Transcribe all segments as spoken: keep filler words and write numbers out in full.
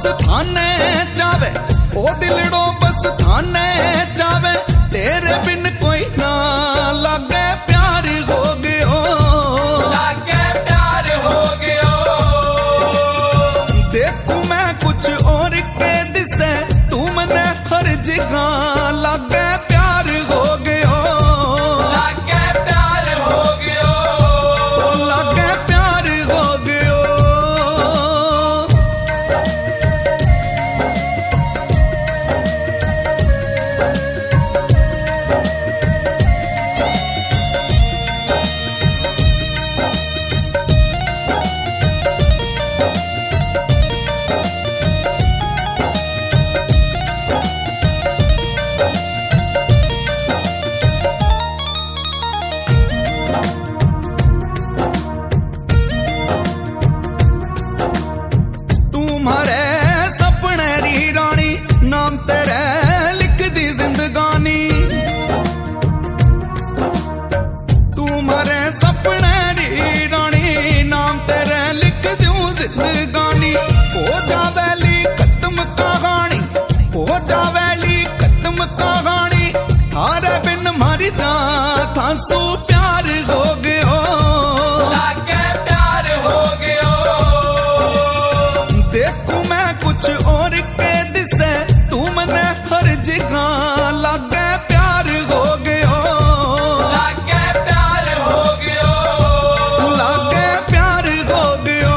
बस थाने जावे, ओ दिलड़ो बस थाने जावे, तेरे बिन कोई ना लागे प्यार हो गयो, लागे प्यार हो गयो। देखूं मैं कुछ और के दिसे, तू मने हर जगह लागे प्यार हो गयो, लागे प्यार हो गयो, लागे प्यार हो गयो। तुम्हारे सपने री रानी, नाम तेरे लिख दी जिंदगानी, तुम्हारे सपने री रानी, नाम तेरे लिख दूं जिंदगानी। हो जावेली खत्म कहानी, हो जावेली खत्म कहानी, थारे बिन मारी दा थांसू प्यार हो गयो, लागे प्यार हो गयो। देखूं मैं कुछ और के दिसे, तू मने हर जगह लागे प्यार हो गयो, लागे प्यार हो गयो, लागे प्यार हो गयो।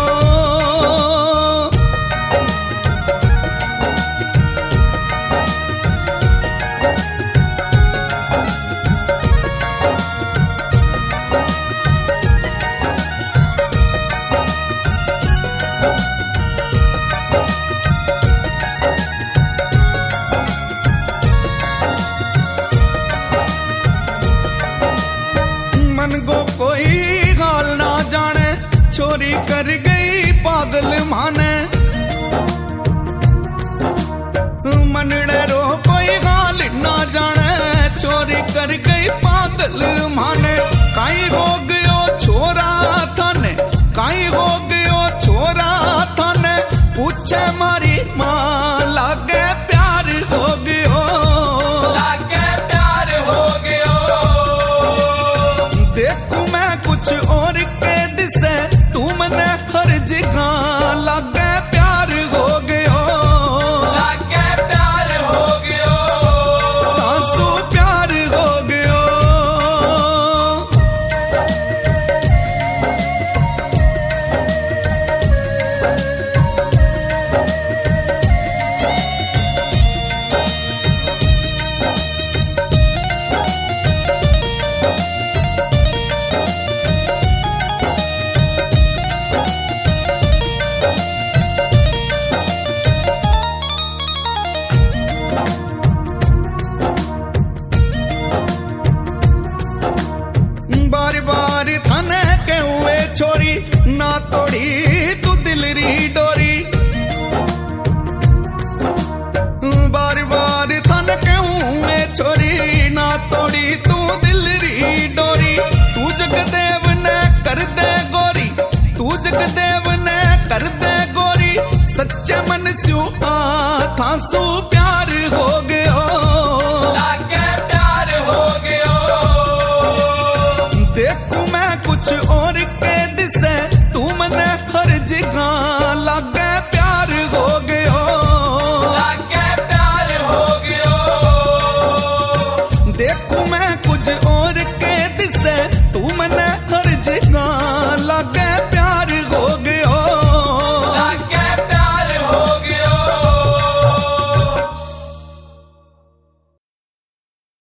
मन को कोई गाल ना जाने, छोरी कर गई पागल माने, मनड़े रो कोई गाल ना जाने, छोरी कर गई पागल माने। काई हो गयो छोरा थाने, काई हो गयो छोरा थाने, पूछे मारी मां लागे प्यार हो गयो, लागे प्यार हो गयो। देखूं मैं कुछ और के दिसे, तू मने हर जगह लागे प्यार हो गयो, लागे प्यार हो गयो, तांसू प्यार हो गयो। बार बार थाने के हुए छोरी, ना तोड़ी तू दिल री डोरी, बार बार थाने के हुए छोरी, ना तोड़ी तू दिल री डोरी। तू जगदेव ने कर दे गोरी, तू जगदेव ने कर दे गोरी, सच्चे मन स्यू आ थांसू प्यार हो गयो,